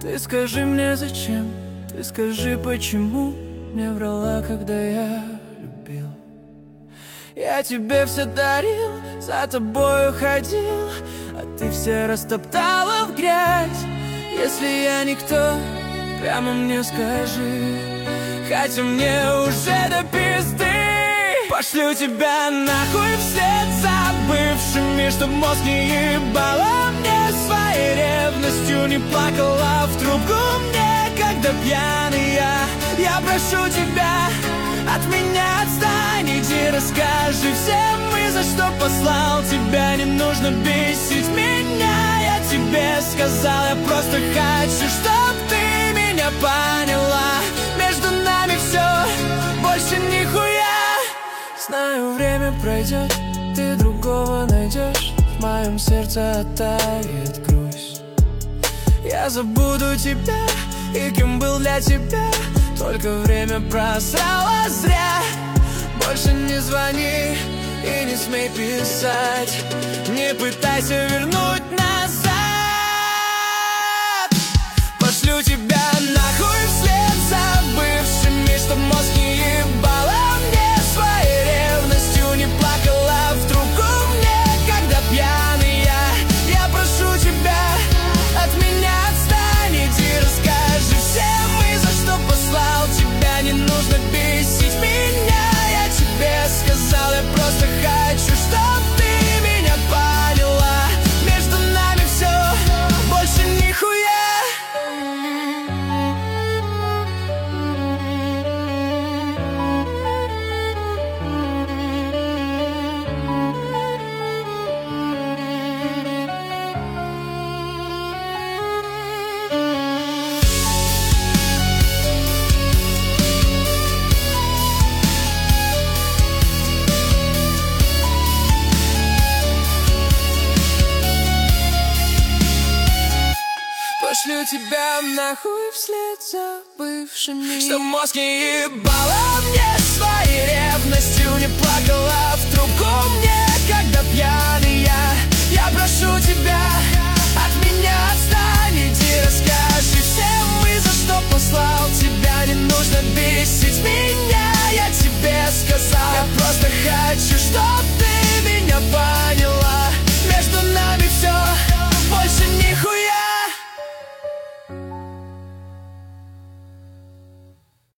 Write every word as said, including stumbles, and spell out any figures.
Ты скажи мне зачем, ты скажи почему мне врала, когда я любил. Я тебе все дарил, за тобою ходил, а ты все растоптала в грязь. Если я никто, прямо мне скажи, хотя мне уже до пизды. Пошлю тебя нахуй вслед за бывшими, чтоб мозг не ебала мне своей ревностью, не плакала в трубку мне, когда пьяный я. Я прошу тебя, от меня отстань, иди расскажи всем, и за что послал тебя. Не нужно бесить меня, я тебе сказал, я просто хочу, чтоб ты меня поняла. Между нами все, больше нихуя. Знаю, время пройдет, ты другого найдешь, в моем сердце оттает грусть. Я забуду тебя и кем был для тебя, только время просрало зря. Больше не звони и не смей писать, не пытайся вернуть назад. Пошлю тебя нахуй вслед за бывшими, чтоб мозг не ебала мне своей ревностью, не плакала в трубку мне, когда пьяный я. Я прошу тебя, от меня отстань, иди расскажи всем, и за что послал тебя. Не нужно бесить меня, я тебе сказал, я просто хочу, чтоб ты меня поняла. Между нами все, больше нихуя. Пошлю тебя нахуй вслед за бывшими, чтоб мозг не ебала мне своей ревностью, не плакала в трубку мне, когда пьяный я. Я прошу тебя,